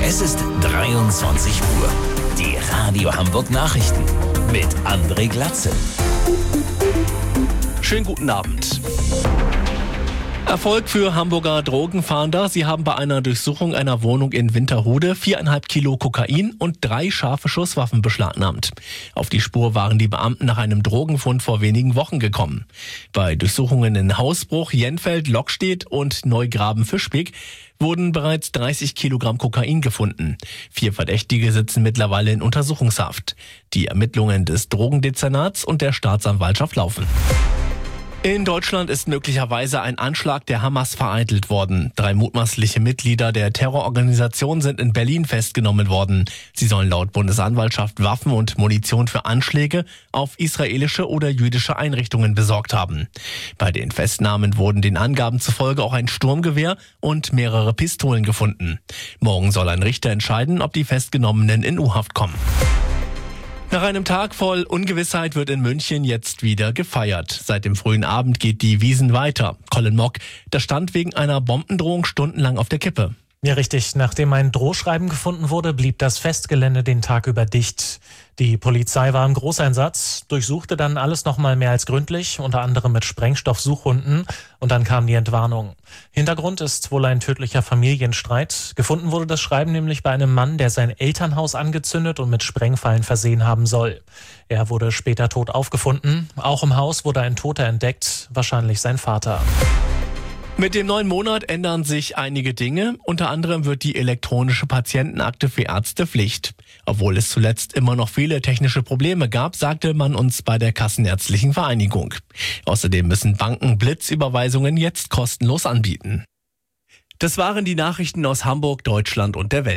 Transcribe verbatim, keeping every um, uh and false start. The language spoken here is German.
Es ist dreiundzwanzig Uhr. Die Radio Hamburg Nachrichten mit André Glatzel. Schönen guten Abend. Erfolg für Hamburger Drogenfahnder. Sie haben bei einer Durchsuchung einer Wohnung in Winterhude viereinhalb Kilo Kokain und drei scharfe Schusswaffen beschlagnahmt. Auf die Spur waren die Beamten nach einem Drogenfund vor wenigen Wochen gekommen. Bei Durchsuchungen in Hausbruch, Jenfeld, Lockstedt und Neugraben-Fischbeck wurden bereits dreißig Kilogramm Kokain gefunden. Vier Verdächtige sitzen mittlerweile in Untersuchungshaft. Die Ermittlungen des Drogendezernats und der Staatsanwaltschaft laufen. In Deutschland ist möglicherweise ein Anschlag der Hamas vereitelt worden. Drei mutmaßliche Mitglieder der Terrororganisation sind in Berlin festgenommen worden. Sie sollen laut Bundesanwaltschaft Waffen und Munition für Anschläge auf israelische oder jüdische Einrichtungen besorgt haben. Bei den Festnahmen wurden den Angaben zufolge auch ein Sturmgewehr und mehrere Pistolen gefunden. Morgen soll ein Richter entscheiden, ob die Festgenommenen in U-Haft kommen. Nach einem Tag voll Ungewissheit wird in München jetzt wieder gefeiert. Seit dem frühen Abend geht die Wiesn weiter. Colin Mock, das stand wegen einer Bombendrohung stundenlang auf der Kippe. Ja, richtig. Nachdem ein Drohschreiben gefunden wurde, blieb das Festgelände den Tag über dicht. Die Polizei war im Großeinsatz, durchsuchte dann alles noch mal mehr als gründlich, unter anderem mit Sprengstoffsuchhunden, und dann kam die Entwarnung. Hintergrund ist wohl ein tödlicher Familienstreit. Gefunden wurde das Schreiben nämlich bei einem Mann, der sein Elternhaus angezündet und mit Sprengfallen versehen haben soll. Er wurde später tot aufgefunden. Auch im Haus wurde ein Toter entdeckt, wahrscheinlich sein Vater. Mit dem neuen Monat ändern sich einige Dinge. Unter anderem wird die elektronische Patientenakte für Ärzte Pflicht. Obwohl es zuletzt immer noch viele technische Probleme gab, sagte man uns bei der Kassenärztlichen Vereinigung. Außerdem müssen Banken Blitzüberweisungen jetzt kostenlos anbieten. Das waren die Nachrichten aus Hamburg, Deutschland und der Welt.